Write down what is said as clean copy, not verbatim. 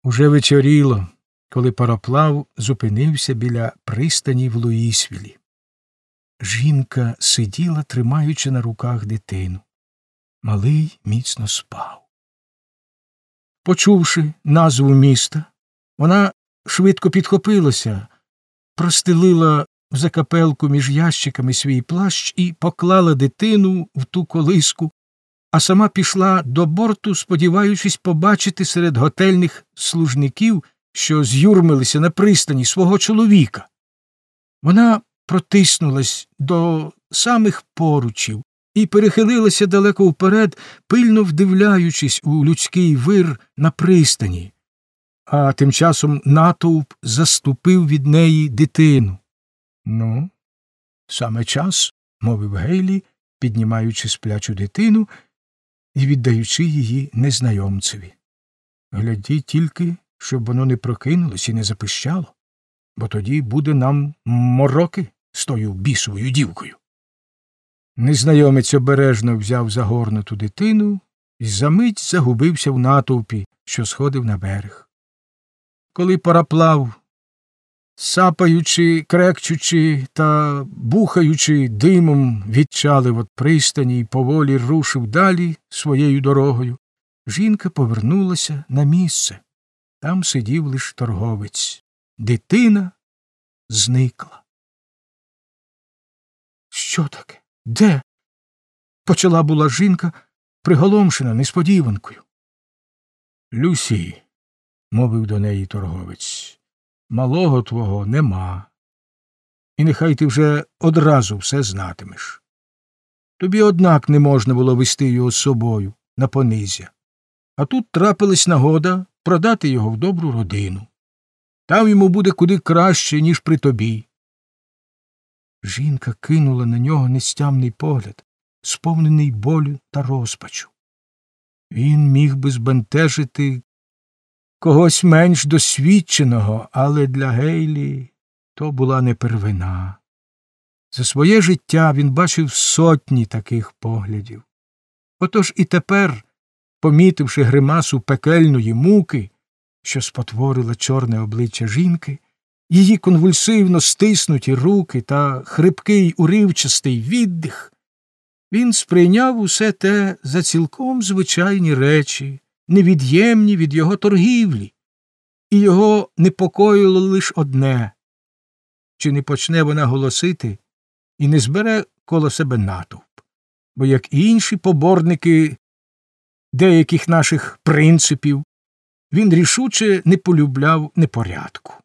Уже вечоріло, коли пароплав зупинився біля пристані в Луїсвілі. Жінка сиділа, тримаючи на руках дитину. Малий міцно спав. Почувши назву міста, вона швидко підхопилася, простелила в закапелку між ящиками свій плащ і поклала дитину в ту колиску, а сама пішла до борту, сподіваючись побачити серед готельних служників, що з'юрмилися на пристані, свого чоловіка. Вона протиснулась до самих поручів і перехилилася далеко вперед, пильно вдивляючись у людський вир на пристані. А тим часом натовп заступив від неї дитину. — Ну, саме час, — мовив Гейлі, піднімаючи сплячу дитину і віддаючи її незнайомцеві. — Глядіть тільки, щоб воно не прокинулось і не запищало, бо тоді буде нам мороки з тою бісовою дівкою. Незнайомець обережно взяв загорнуту дитину і за мить загубився в натовпі, що сходив на берег. Коли пароплав, сапаючи, крекчучи та бухаючи димом, відчалив від пристані й поволі рушив далі своєю дорогою, жінка повернулася на місце. Там сидів лиш торговець. Дитина зникла. — Що таке? Де? — почала була жінка, приголомшена несподіванкою. — Люсі, — мовив до неї торговець, — малого твого нема. І нехай ти вже одразу все знатимеш. Тобі, однак, не можна було вести його з собою на понизя. А тут трапилась нагода продати його в добру родину. Там йому буде куди краще, ніж при тобі. Жінка кинула на нього нестямний погляд, сповнений болю та розпачу. Він міг би збентежити когось менш досвідченого, але для Гейлі то була не первина. За своє життя він бачив сотні таких поглядів. Отож і тепер, помітивши гримасу пекельної муки, що спотворила чорне обличчя жінки, її конвульсивно стиснуті руки та хрипкий уривчастий віддих, він сприйняв усе те за цілком звичайні речі, невід'ємні від його торгівлі, і його непокоїло лише одне – чи не почне вона голосити і не збере коло себе натовп, бо, як і інші поборники деяких наших принципів, він рішуче не полюбляв непорядку.